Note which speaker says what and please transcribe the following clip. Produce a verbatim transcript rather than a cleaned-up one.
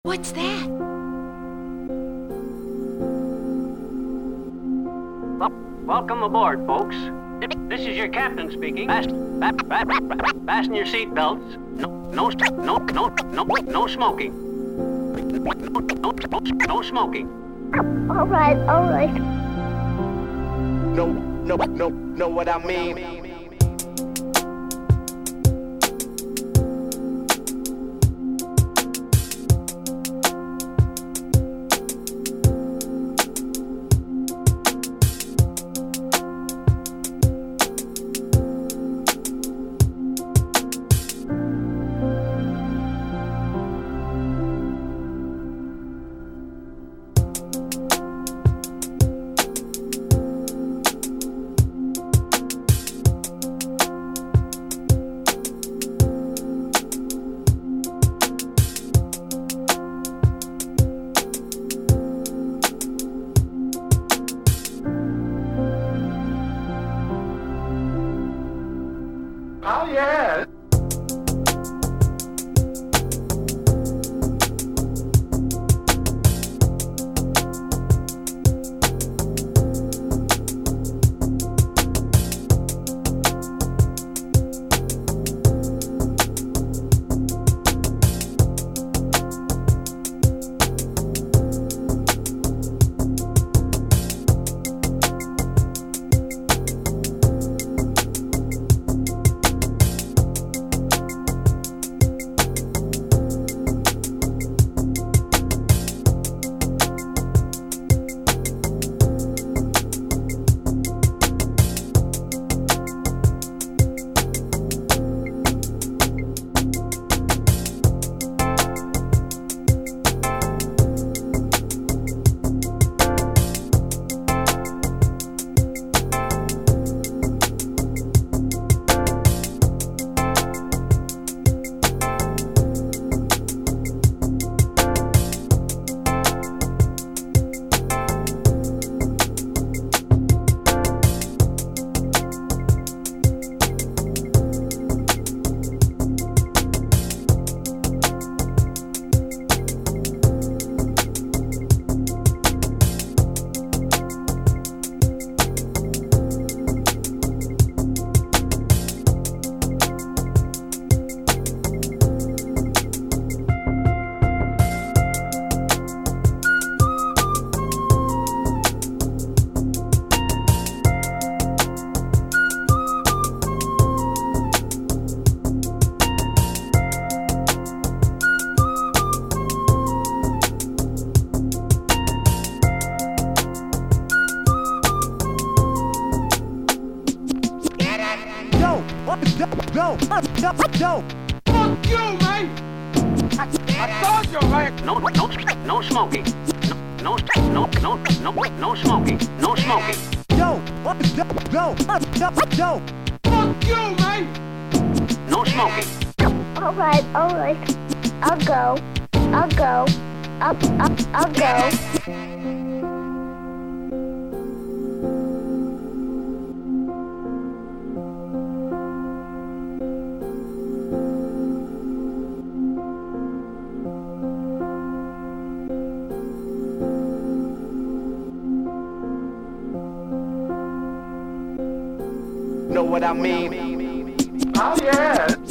Speaker 1: What's that?
Speaker 2: Well, welcome aboard, folks. This is your captain speaking. Fasten, fasten your seat belts. No, no, no, no, no, no smoking. No, no, no, no smoking.
Speaker 3: All right, all right.
Speaker 4: No, no, no, know what I mean? Oh, yeah.
Speaker 5: No, no, no.
Speaker 4: Fuck you, man!
Speaker 2: I, I told you, man. No, no, no smoking. No, no, no, no, no, no smoking. No smoking.
Speaker 5: No, no, no, no, no.
Speaker 4: Fuck you, man!
Speaker 2: No smoking.
Speaker 3: All right, all right. I'll go. I'll go. I'll, I'll, I'll go.
Speaker 4: Know what I mean? Oh, yeah.